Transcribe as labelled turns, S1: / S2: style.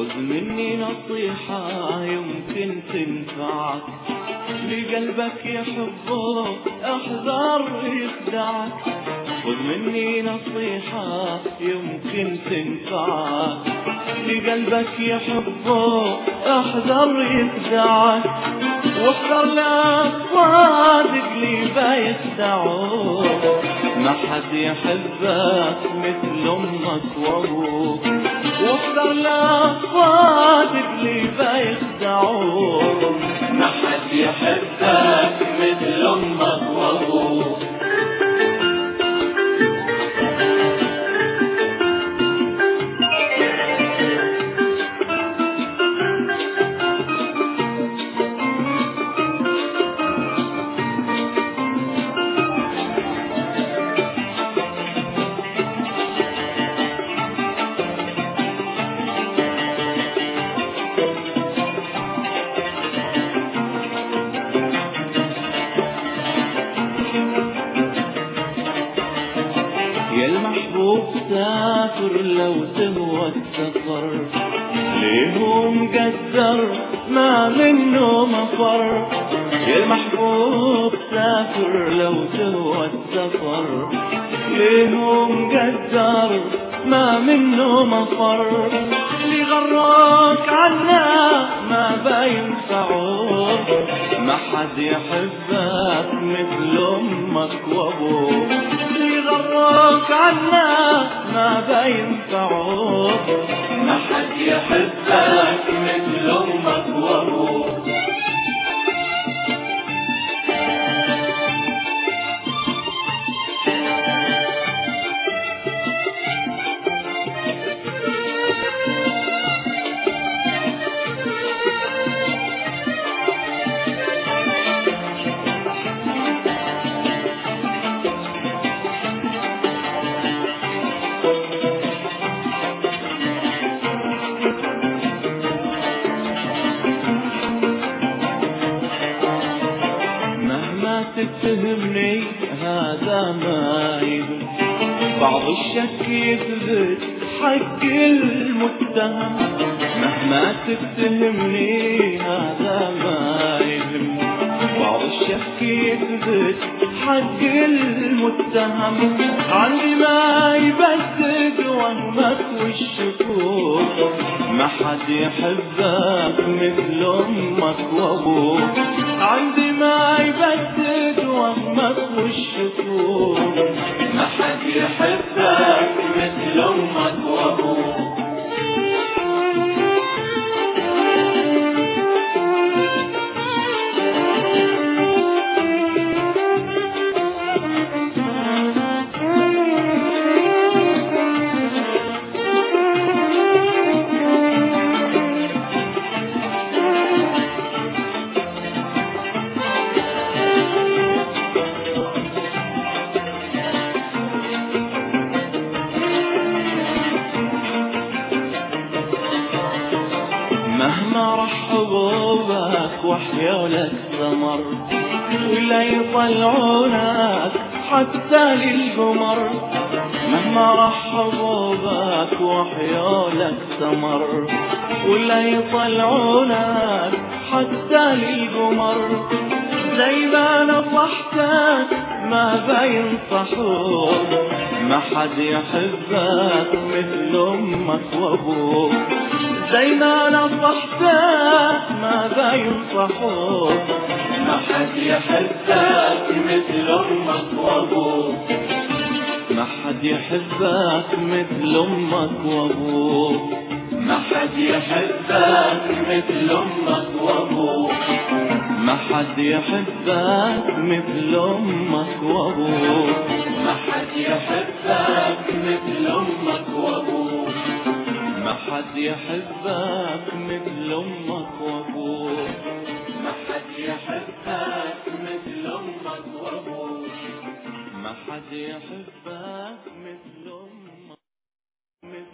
S1: خذ مني نصيحة يمكن تنفعك، لقلبك يحبك احذر يخدعك. خذ مني نصيحة يمكن تنفعك، لقلبك يحبك احذر يخدعك. واحذر لا صادق لي بيخدعوك، ما حد يحبك مثل امك وابوك. واحذر لا صادق لي بيخدعوك، ما حد يحبك مثل امك وابوك. يا المحبوب سافر لو تهوى السفر، ليه هو مقدر ما منه مفر. يا المحبوب سافر لو تهوى السفر، ليه هو مقدر ما منه مفر. اللي غراك عنا ما بينفعوك، ما حد يحبك مثل امك وابوك. اللي غراك عنا ما بينفعوك، ما حد يحبك مثل امك وابوك. تتهمني هذا ما يهم، بعض الشك يثبت حق المتهم. مهما تتهمني هذا ما يهم، بعض الشك يثبت حق المتهم. عندي ما يبدد وهمك والشكوك، ما حد يحبك مثل امك وابوك. عندي ما يبدد وهمك والشكوك، ما حد يحبك مثل امك وابوك. مهما رح حبوبك وحيولك ثمر، ولا يطلعونك حتى للقمر. مهما رح حبوبك وحيولك ثمر، ولا يطلعونك حتى للقمر. زي ما نصحتك ما بينصحوك، ما حد يحبك مثل امك وابوك. زي ما نصحتك ما بينصحوك، ما حد يحبك مثل امك وابوك. ما حد يحبك مثل امك وابوك، ما حد يحبك مثل امك وابوك. ما حد يحبك مثل امك وابوك، ما حد يحبك مثل امك وابوك. ما حد يحبك مثل امك وابوك، ما حد يحبك مثل امك وابوك. ما حد يحبك مثل امك.